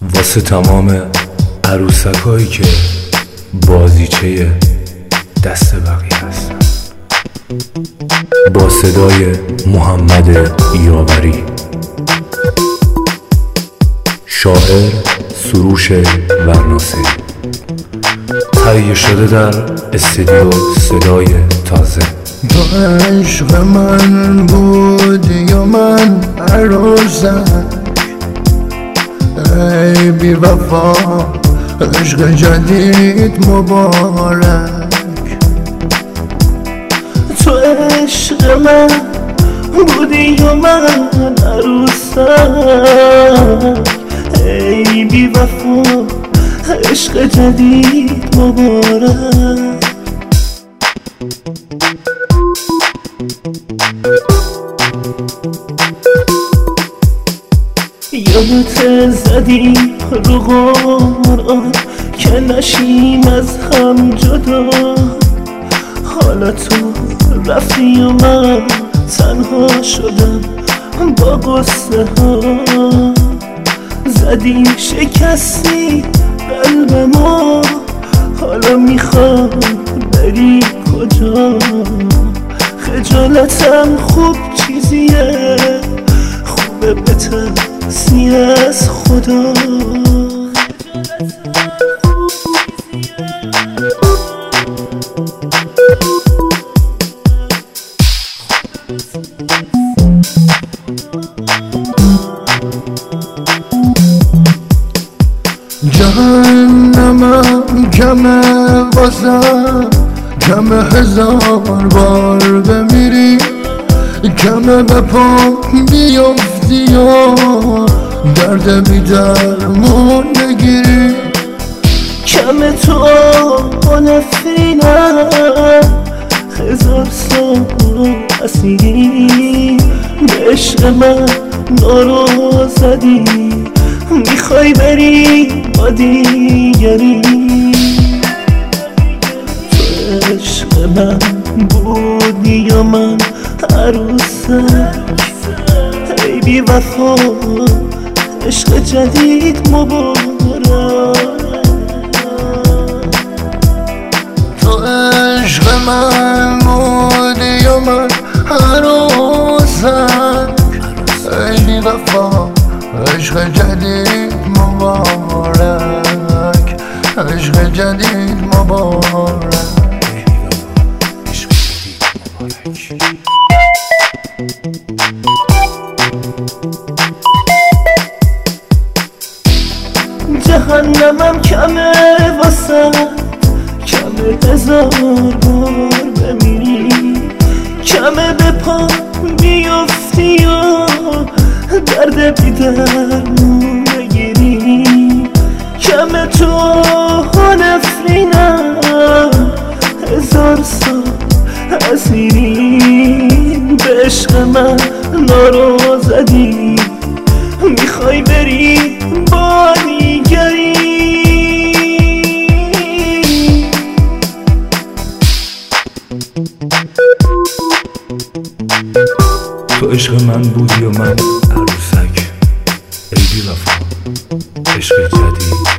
واسه تمام عروسکایی که بازیچه دست بقیه هستن، با صدای محمد یاوری، شاعر سروش ورناسی، تهیه شده در استودیو صدای تازه. تو عشق من بودی و من عروسک، ای بی وفا عشق جدید مبارک. تو عشق من بودی و من عروسک، ای بی وفا عشق جدید مبارک. یادت زدی رو قرآن که نشیم از هم جدا، حالا تو رفتی و من تنها شدم با قصه ها. زدی شکستی قلب ما، حالا میخوام بری کجا؟ خجالتم خوب چیزیه، خوبه بترسی از خدا. جهنمم کمه واسم، کمه هزار بار بمیری، کمه به پام بیفتی و درد بی درمون نگیری. کمه تو با نفرینم، هزار سال اسیری، به عشق من نارو زدی، میخوای بری با دیگری. تو عشق من بودی یا من عروسک، ای بی وفا عشق جدید مبارک. تو عشق من بودی یا من عروسک، ای بی وفا عشق جدید مبارک، عشق جدید مبارک. جهنمم کمه واسه، کمه هزار بار بمیری، کمه به پا بیفتی و درد بی درمون نگیری. کمه تو نفرینم، هزار سال اسیری، به عشق من نارو زدی، میخوای بری با دیگری. تو عشق من بودی و من عروسک، ای بی وفا عشق جدید